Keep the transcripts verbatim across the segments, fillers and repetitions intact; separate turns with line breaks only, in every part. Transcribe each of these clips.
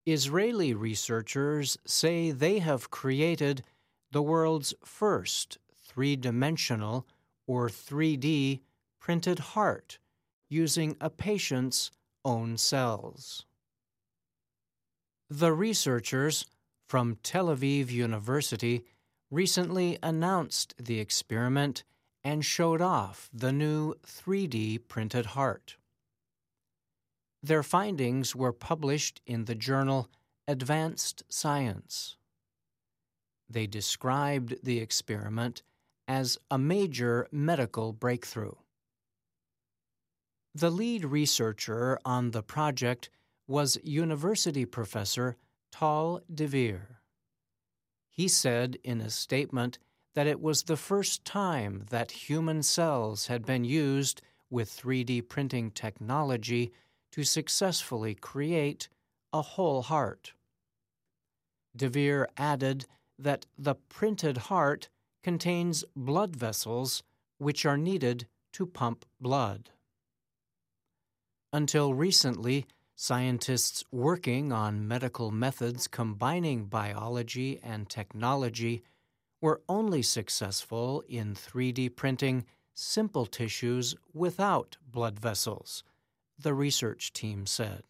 Israeli researchers say they have created the world's first three-dimensional or three D printed heart using a patient's own cells. The researchers from Tel Aviv University recently announced the experiment and showed off the new three D printed heart. Their findings were published in the journal Advanced Science. They described the experiment as a major medical breakthrough. The lead researcher on the project was university professor Tal Devere. He said in a statement that it was the first time that human cells had been used with three D printing technology to successfully create a whole heart. Devere added that the printed heart contains blood vessels which are needed to pump blood. Until recently, scientists working on medical methods combining biology and technology were only successful in three D printing simple tissues without blood vessels, the research team said.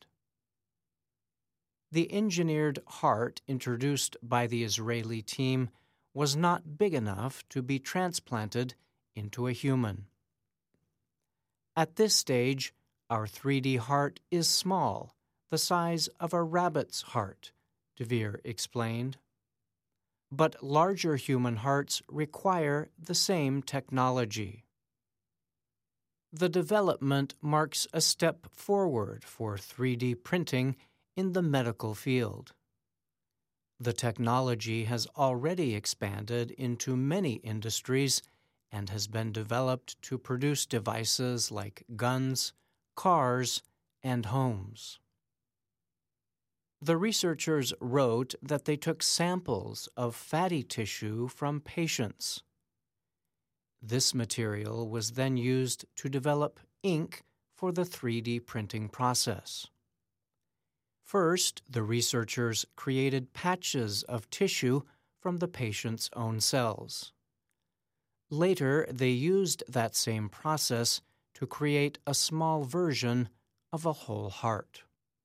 The engineered heart introduced by the Israeli team was not big enough to be transplanted into a human. At this stage, our three D heart is small, the size of a rabbit's heart, Devere explained. But larger human hearts require the same technology. The development marks a step forward for three D printing in the medical field. The technology has already expanded into many industries and has been developed to produce devices like guns, cars, and homes. The researchers wrote that they took samples of fatty tissue from patients. This material was then used to develop ink for the three D printing process. First, the researchers created patches of tissue from the patient's own cells. Later, they used that same process to create a small version of a whole heart.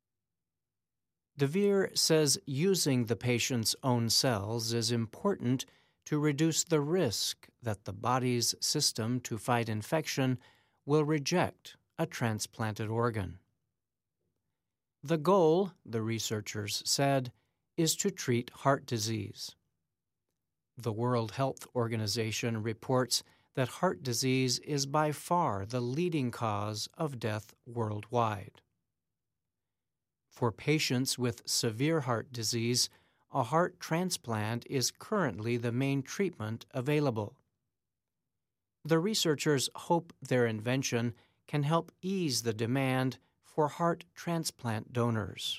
Devere says using the patient's own cells is important to reduce the risk that the body's system to fight infection will reject a transplanted organ. The goal, the researchers said, is to treat heart disease. The World Health Organization reports that heart disease is by far the leading cause of death worldwide. For patients with severe heart disease, a heart transplant is currently the main treatment available. The researchers hope their invention can help ease the demand for heart transplant donors.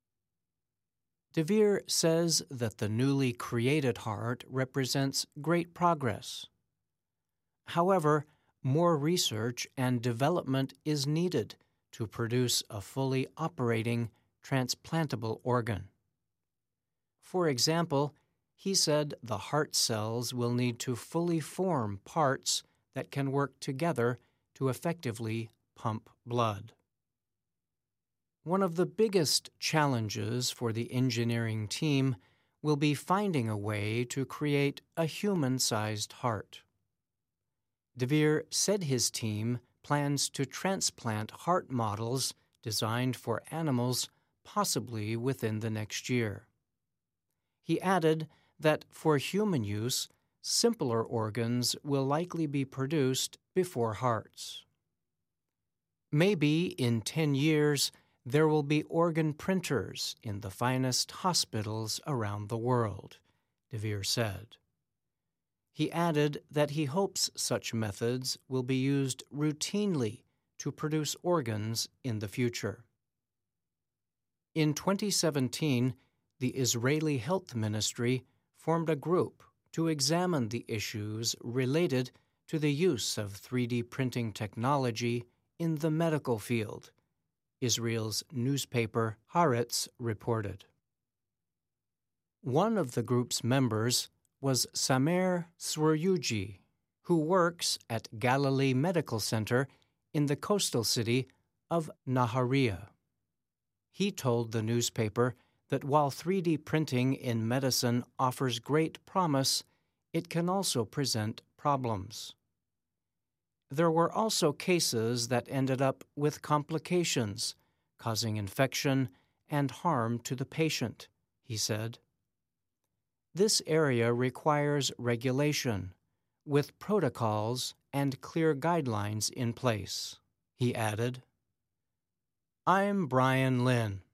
Devere says that the newly created heart represents great progress. However, more research and development is needed to produce a fully operating, transplantable organ. For example, he said the heart cells will need to fully form parts that can work together to effectively pump blood. One of the biggest challenges for the engineering team will be finding a way to create a human-sized heart. Devere said his team plans to transplant heart models designed for animals possibly within the next year. He added that for human use, simpler organs will likely be produced before hearts. Maybe in ten years, there will be organ printers in the finest hospitals around the world, Devere said. He added that he hopes such methods will be used routinely to produce organs in the future. In twenty seventeen, the Israeli Health Ministry formed a group to examine the issues related to the use of three D printing technology in the medical field, Israel's newspaper Haaretz reported. One of the group's members was Samer Sweryuji, who works at Galilee Medical Center in the coastal city of Naharia. He told the newspaper that while three D printing in medicine offers great promise, it can also present problems. There were also cases that ended up with complications, causing infection and harm to the patient, he said. This area requires regulation, with protocols and clear guidelines in place, he added. I'm Brian Lynn.